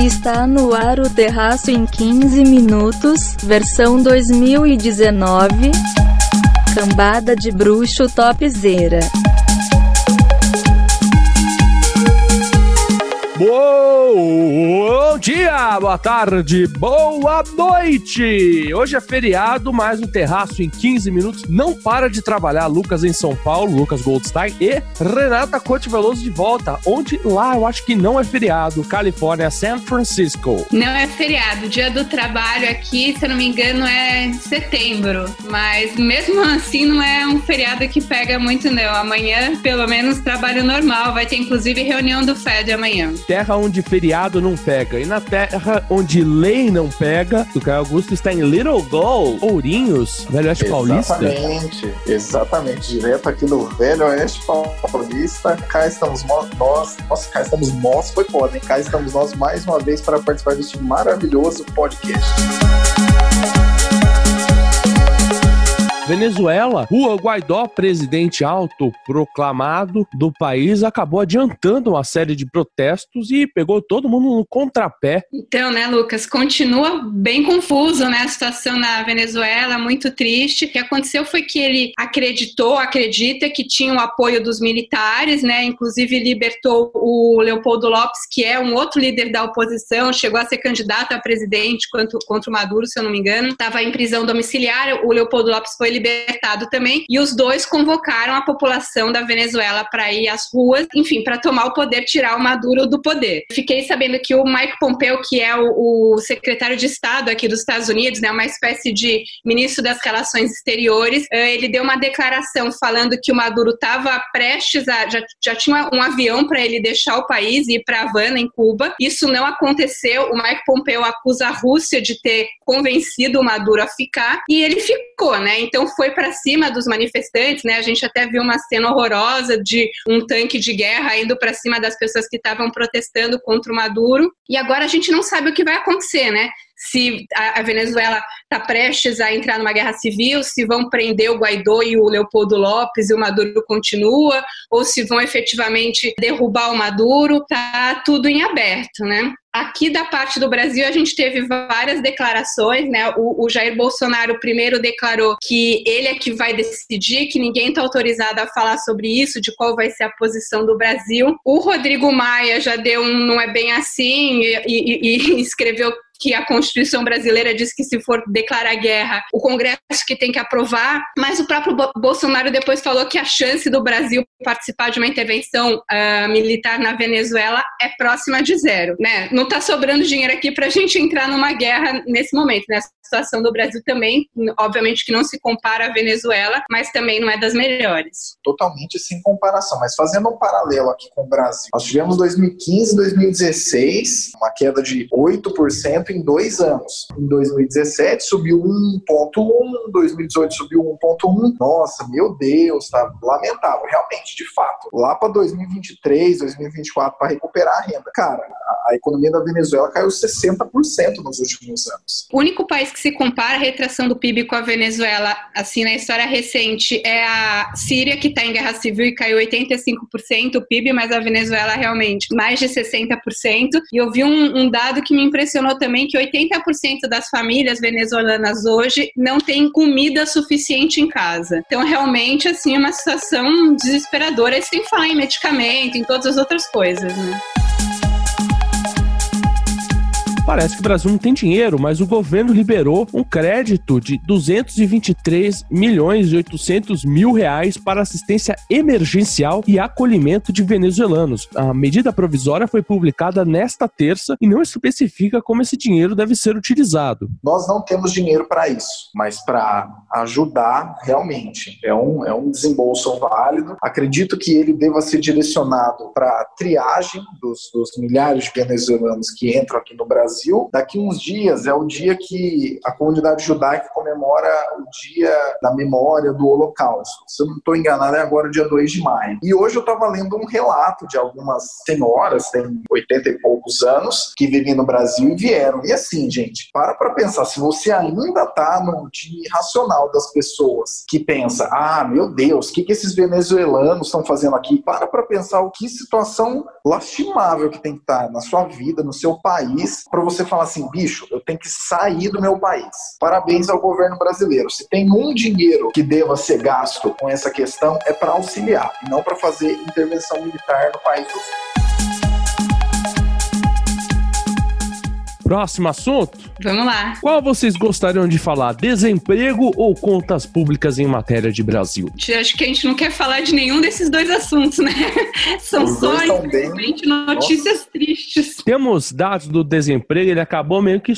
Está no ar o Terraço em 15 minutos, versão 2019. Cambada de bruxo topzera. Bom dia, boa tarde, boa noite! Hoje é feriado, mas o Terraço em 15 minutos não para de trabalhar. Lucas em São Paulo, Lucas Goldstein e Renata Couto Veloso de volta, onde lá eu acho que não é feriado, Califórnia, San Francisco. Não é feriado, o dia do trabalho aqui, se eu não me engano, é setembro, mas mesmo assim não é um feriado que pega muito não. Amanhã, pelo menos, trabalho normal, vai ter inclusive reunião do FED amanhã. Terra onde feriado não pega. E na terra onde lei não pega, o Caio Augusto está em Little Gold, Ourinhos, Velho Oeste Paulista. Exatamente. Direto aqui no Velho Oeste Paulista. Cá estamos nós. Nossa, cá estamos nós. Foi foda, hein? Cá estamos nós mais uma vez para participar deste maravilhoso podcast. Venezuela, Juan Guaidó, presidente autoproclamado do país, acabou adiantando uma série de protestos e pegou todo mundo no contrapé. Então, né, Lucas, continua bem confuso, né, a situação na Venezuela, muito triste. O que aconteceu foi que ele acredita que tinha o apoio dos militares, né, inclusive libertou o Leopoldo López, que é um outro líder da oposição, chegou a ser candidato a presidente contra o Maduro, se eu não me engano, estava em prisão domiciliar, o Leopoldo López foi libertado também, e os dois convocaram a população da Venezuela para ir às ruas, enfim, para tomar o poder, tirar o Maduro do poder. Fiquei sabendo que o Mike Pompeo, que é o secretário de Estado aqui dos Estados Unidos, né, uma espécie de ministro das Relações Exteriores, ele deu uma declaração falando que o Maduro estava prestes a... Já tinha um avião para ele deixar o país e ir para Havana, em Cuba. Isso não aconteceu. O Mike Pompeo acusa a Rússia de ter convencido o Maduro a ficar, e ele ficou, né? Então foi para cima dos manifestantes, né? A gente até viu uma cena horrorosa de um tanque de guerra indo para cima das pessoas que estavam protestando contra o Maduro. E agora a gente não sabe o que vai acontecer, né? Se a Venezuela está prestes a entrar numa guerra civil, se vão prender o Guaidó e o Leopoldo López e o Maduro continua, ou se vão efetivamente derrubar o Maduro, tá tudo em aberto, né? Aqui da parte do Brasil a gente teve várias declarações, né? O Jair Bolsonaro primeiro declarou que ele é que vai decidir, que ninguém está autorizado a falar sobre isso, de qual vai ser a posição do Brasil. O Rodrigo Maia já deu um não é bem assim e escreveu que a Constituição brasileira diz que se for declarar guerra, o Congresso que tem que aprovar, mas o próprio Bolsonaro depois falou que a chance do Brasil participar de uma intervenção militar na Venezuela é próxima de zero, né? Não está sobrando dinheiro aqui para a gente entrar numa guerra nesse momento, né? A situação do Brasil também, obviamente que não se compara à Venezuela, mas também não é das melhores. Totalmente sem comparação, mas fazendo um paralelo aqui com o Brasil, nós tivemos 2015 e 2016 uma queda de 8% em 2 anos. Em 2017 subiu 1,1%, 2018 subiu 1,1%. Nossa, meu Deus, tá lamentável, realmente, de fato. Lá para 2023, 2024, para recuperar a renda. Cara, a economia da Venezuela caiu 60% nos últimos anos. O único país que se compara a retração do PIB com a Venezuela, assim, na história recente, é a Síria, que está em guerra civil e caiu 85% o PIB, mas a Venezuela realmente mais de 60%. E eu vi um dado que me impressionou também, que 80% das famílias venezuelanas hoje não tem comida suficiente em casa. Então, realmente, assim, é uma situação desesperadora. Isso sem falar em medicamento, em todas as outras coisas, né? Parece que o Brasil não tem dinheiro, mas o governo liberou um crédito de 223 milhões e 800 mil reais para assistência emergencial e acolhimento de venezuelanos. A medida provisória foi publicada nesta terça e não especifica como esse dinheiro deve ser utilizado. Nós não temos dinheiro para isso, mas para ajudar realmente. É um desembolso válido. Acredito que ele deva ser direcionado para a triagem dos milhares de venezuelanos que entram aqui no Brasil, Brasil. Daqui uns dias é o dia que a comunidade judaica comemora o dia da memória do Holocausto. Se eu não estou enganado, é agora dia 2 de maio. E hoje eu estava lendo um relato de algumas senhoras, tem 80 e poucos anos, que vivem no Brasil e vieram. E assim, gente, para pensar, se você ainda está no time racional das pessoas que pensa, meu Deus, o que esses venezuelanos estão fazendo aqui? Para pensar o que situação lastimável que tem que estar na sua vida, no seu país, para você falar assim, bicho, eu tenho que sair do meu país. Parabéns ao governo brasileiro. Se tem um dinheiro que deva ser gasto com essa questão, é para auxiliar, e não para fazer intervenção militar no país do sul. Próximo assunto? Vamos lá. Qual vocês gostariam de falar? Desemprego ou contas públicas em matéria de Brasil? Acho que a gente não quer falar de nenhum desses dois assuntos, né? São só, infelizmente, notícias tristes. Temos dados do desemprego, ele acabou meio que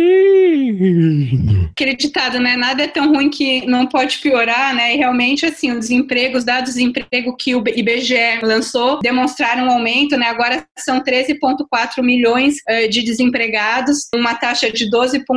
subindo. Aquele ditado, né? Nada é tão ruim que não pode piorar, né? E realmente, assim, o desemprego, os dados de desemprego que o IBGE lançou demonstraram um aumento, né? Agora são 13,4 milhões de desempregados, uma taxa de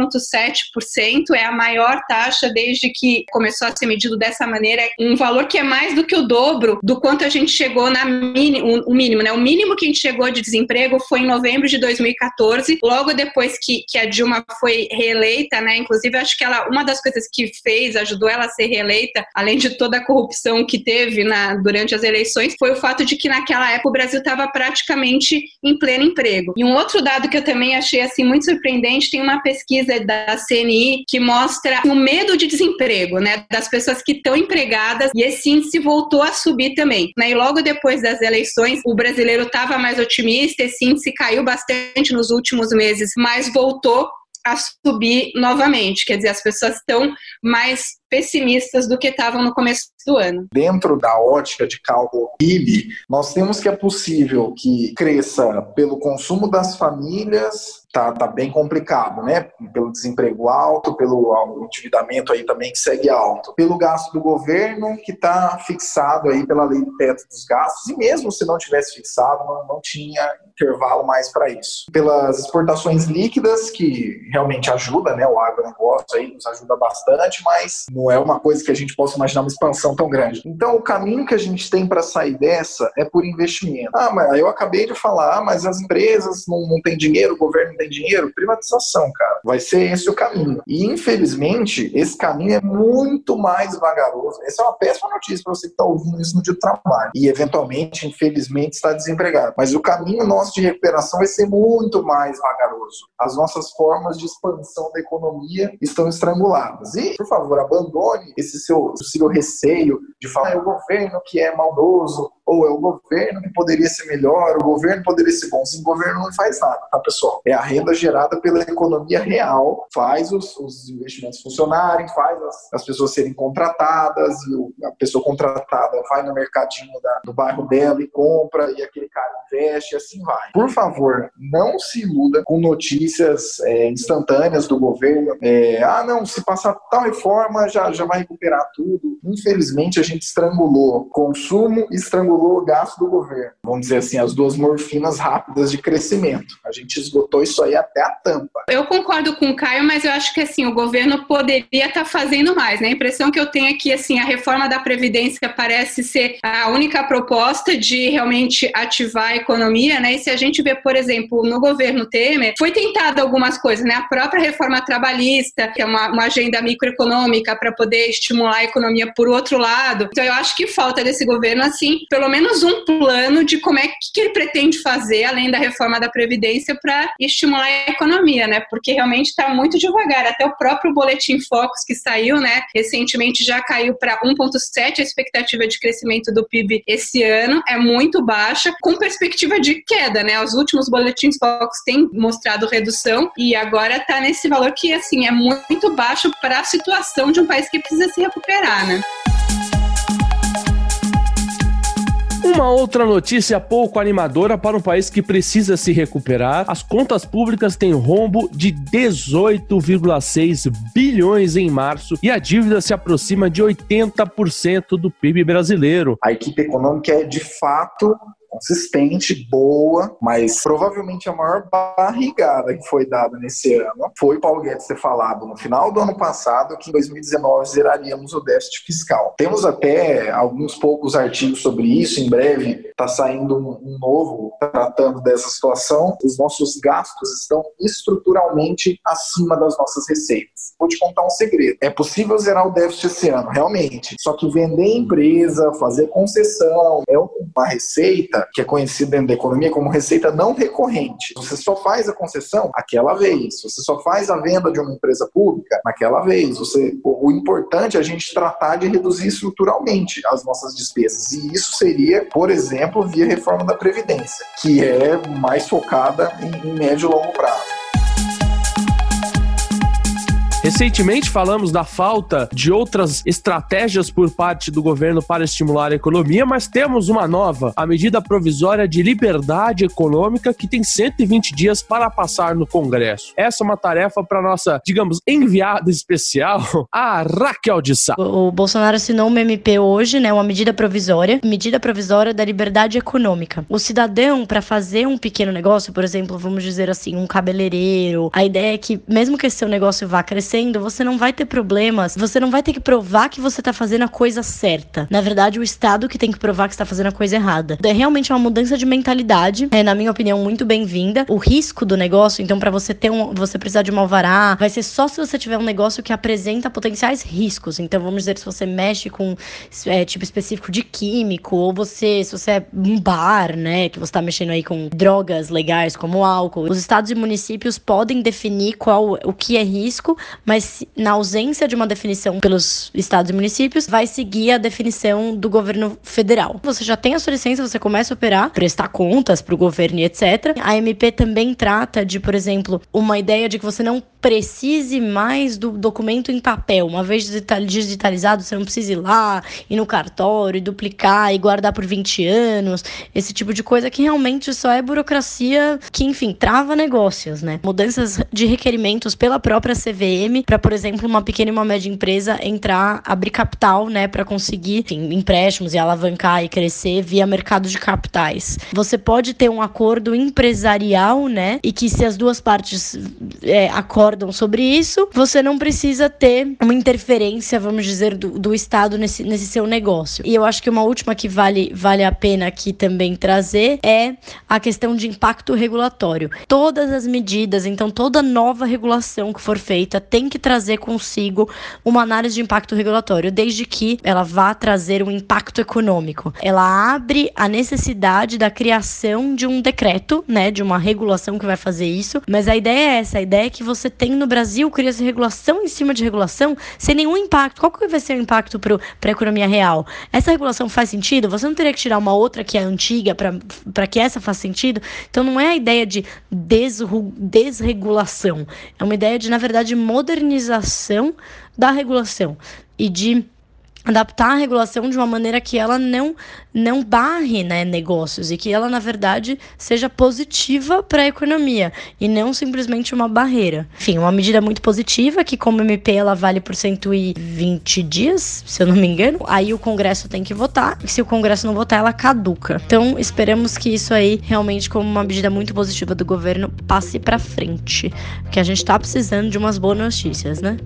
12,7%, é a maior taxa desde que começou a ser medido dessa maneira, um valor que é mais do que o dobro do quanto a gente chegou o mínimo, né? O mínimo que a gente chegou de desemprego foi em novembro de 2014, logo depois que a Dilma foi reeleita, né? Inclusive, acho que uma das coisas que ajudou ela a ser reeleita, além de toda a corrupção que teve durante as eleições, foi o fato de que naquela época o Brasil estava praticamente em pleno emprego. E um outro dado que eu também achei assim muito surpreendente, tem uma pesquisa da CNI que mostra o medo de desemprego, né, das pessoas que estão empregadas, e esse índice voltou a subir também, né, e logo depois das eleições o brasileiro estava mais otimista, esse índice caiu bastante nos últimos meses, mas voltou a subir novamente, quer dizer, as pessoas estão mais pessimistas do que estavam no começo do ano. Dentro da ótica de cálculo PIB, nós temos que é possível que cresça pelo consumo das famílias, tá bem complicado, né? Pelo desemprego alto, pelo endividamento aí também que segue alto, pelo gasto do governo que está fixado aí pela lei do teto dos gastos, e mesmo se não tivesse fixado, não tinha intervalo mais para isso. Pelas exportações líquidas, que realmente ajuda, né? O agronegócio aí nos ajuda bastante, mas não é uma coisa que a gente possa imaginar uma expansão tão grande. Então, o caminho que a gente tem para sair dessa é por investimento. Mas eu acabei de falar, mas as empresas não têm dinheiro, o governo não tem dinheiro. Privatização, cara. Vai ser esse o caminho. E, infelizmente, esse caminho é muito mais vagaroso. Essa é uma péssima notícia para você que está ouvindo isso no dia do trabalho. E, eventualmente, infelizmente, está desempregado. Mas o caminho nosso de recuperação vai ser muito mais vagaroso. As nossas formas de expansão da economia estão estranguladas. E, por favor, abandone esse seu receio de falar é o governo que é maldoso, ou é o governo que poderia ser melhor, o governo poderia ser bom. Sim, o governo não faz nada, tá, pessoal? É a renda gerada pela economia real, faz os investimentos funcionarem, faz as pessoas serem contratadas, e a pessoa contratada vai no mercadinho do bairro dela e compra, e aquele cara investe, e assim vai. Por favor, não se iluda com notícias instantâneas do governo. Não, se passar tal reforma, já vai recuperar tudo. Infelizmente, a gente estrangulou consumo e estrangulou o gasto do governo. Vamos dizer assim, as duas morfinas rápidas de crescimento. A gente esgotou isso aí até a tampa. Eu concordo com o Caio, mas eu acho que assim, o governo poderia estar fazendo mais, né? A impressão que eu tenho é que assim, a reforma da Previdência parece ser a única proposta de realmente ativar a economia, né? E se a gente vê, por exemplo, no governo Temer, foi tentado algumas coisas, né? A própria reforma trabalhista, que é uma agenda microeconômica para poder estimular a economia por outro lado. Então eu acho que falta desse governo, assim, pelo menos um plano de como é que ele pretende fazer, além da reforma da Previdência, para estimular a economia, né? Porque realmente está muito devagar. Até o próprio Boletim Focus que saiu, né? Recentemente já caiu para 1,7 a expectativa de crescimento do PIB esse ano, é muito baixa, com perspectiva de queda, né? Os últimos Boletins Focus têm mostrado redução e agora está nesse valor que, assim, é muito baixo para a situação de um país que precisa se recuperar, né? Uma outra notícia pouco animadora para um país que precisa se recuperar. As contas públicas têm rombo de 18,6 bilhões em março e a dívida se aproxima de 80% do PIB brasileiro. A equipe econômica é, de fato, consistente, boa, mas provavelmente a maior barrigada que foi dada nesse ano foi o Paulo Guedes ter falado no final do ano passado que em 2019 zeraríamos o déficit fiscal. Temos até alguns poucos artigos sobre isso, em breve está saindo um novo tratando dessa situação. Os nossos gastos estão estruturalmente acima das nossas receitas. Vou te contar um segredo. É possível zerar o déficit esse ano, realmente. Só que vender empresa, fazer concessão, é uma receita que é conhecida dentro da economia como receita não recorrente. Você só faz a concessão aquela vez. Você só faz a venda de uma empresa pública naquela vez. O importante é a gente tratar de reduzir estruturalmente as nossas despesas. E isso seria, por exemplo, via reforma da Previdência, que é mais focada em médio e longo prazo. Recentemente falamos da falta de outras estratégias por parte do governo para estimular a economia, mas temos uma nova, a medida provisória de liberdade econômica, que tem 120 dias para passar no Congresso. Essa é uma tarefa para nossa, digamos, enviada especial, a Raquel de Sá. O Bolsonaro assinou uma MP hoje, né, uma medida provisória da liberdade econômica. O cidadão, para fazer um pequeno negócio, por exemplo, vamos dizer assim, um cabeleireiro, a ideia é que mesmo que esse seu negócio vá crescer, você não vai ter problemas, você não vai ter que provar que você tá fazendo a coisa certa. Na verdade, o Estado que tem que provar que você tá fazendo a coisa errada. É realmente uma mudança de mentalidade, na minha opinião, muito bem-vinda. O risco do negócio, então, para você você precisar de um alvará, vai ser só se você tiver um negócio que apresenta potenciais riscos. Então, vamos dizer, se você mexe com tipo específico de químico, ou se você é um bar, né, que você tá mexendo aí com drogas legais, como álcool. Os estados e municípios podem definir o que é risco, mas na ausência de uma definição pelos estados e municípios, vai seguir a definição do governo federal. Você já tem a sua licença, você começa a operar, prestar contas para o governo e etc. A MP também trata de, por exemplo, uma ideia de que você não precise mais do documento em papel. Uma vez digitalizado, você não precisa ir lá, ir no cartório, duplicar e guardar por 20 anos. Esse tipo de coisa que realmente só é burocracia que, enfim, trava negócios, né? Mudanças de requerimentos pela própria CVM para, por exemplo, uma pequena e uma média empresa abrir capital, né, para conseguir, enfim, empréstimos e alavancar e crescer via mercado de capitais. Você pode ter um acordo empresarial, né, e que se as duas partes acordam sobre isso, você não precisa ter uma interferência, vamos dizer, do Estado nesse seu negócio. E eu acho que uma última que vale a pena aqui também trazer é a questão de impacto regulatório. Todas as medidas, então toda nova regulação que for feita tem que trazer consigo uma análise de impacto regulatório, desde que ela vá trazer um impacto econômico. Ela abre a necessidade da criação de um decreto, né, de uma regulação que vai fazer isso, mas a ideia é essa, a ideia é que você tem no Brasil, cria-se regulação em cima de regulação, sem nenhum impacto. Qual que vai ser o impacto para a economia real? Essa regulação faz sentido? Você não teria que tirar uma outra que é antiga para que essa faça sentido? Então não é a ideia de desregulação, é uma ideia de, na verdade, modernização da regulação e de adaptar a regulação de uma maneira que ela não barre, né, negócios e que ela, na verdade, seja positiva para a economia e não simplesmente uma barreira. Enfim, uma medida muito positiva que, como MP, ela vale por 120 dias, se eu não me engano. Aí o Congresso tem que votar e se o Congresso não votar, ela caduca. Então, esperamos que isso aí, realmente, como uma medida muito positiva do governo, passe para frente, porque a gente tá precisando de umas boas notícias, né?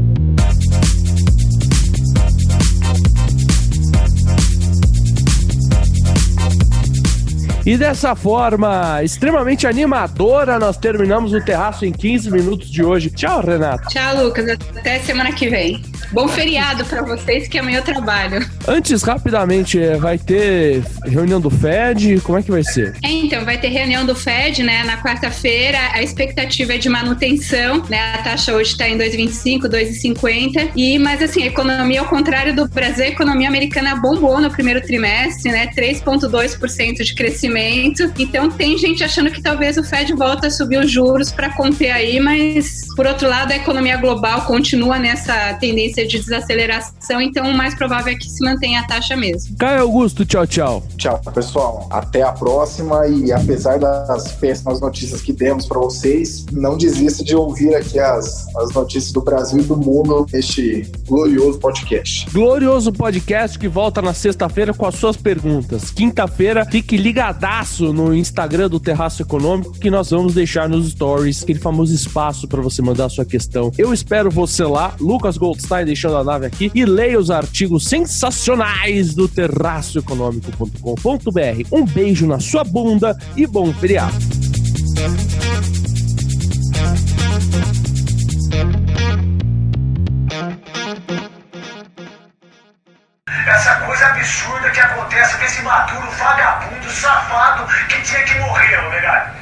E dessa forma extremamente animadora, nós terminamos o Terraço em 15 minutos de hoje. Tchau, Renata. Tchau, Lucas. Até semana que vem. Bom feriado pra vocês, que amanhã eu trabalho. Antes, rapidamente, vai ter reunião do FED? Como é que vai ser? Então, vai ter reunião do FED, né, na quarta-feira. A expectativa é de manutenção, né? A taxa hoje está em 2,25, 2,50. Mas, assim, a economia, ao contrário do Brasil, a economia americana bombou no primeiro trimestre, né? 3,2% de crescimento. Então, tem gente achando que talvez o FED volte a subir os juros para conter aí, mas Por outro lado, a economia global continua nessa tendência de desaceleração, então o mais provável é que se mantenha a taxa mesmo. Caio Augusto, tchau, tchau. Tchau, pessoal. Até a próxima e apesar das péssimas notícias que demos para vocês, não desista de ouvir aqui as notícias do Brasil e do mundo neste glorioso podcast. Glorioso podcast que volta na sexta-feira com as suas perguntas. Quinta-feira, fique ligadaço no Instagram do Terraço Econômico que nós vamos deixar nos stories aquele famoso espaço para você mandar a sua questão. Eu espero você lá, Lucas Goldstein deixando a nave aqui, e leia os artigos sensacionais do terraçoeconômico.com.br. Um beijo na sua bunda e bom feriado. Essa coisa absurda que acontece com esse maduro vagabundo, safado, que tinha que morrer, ô negado.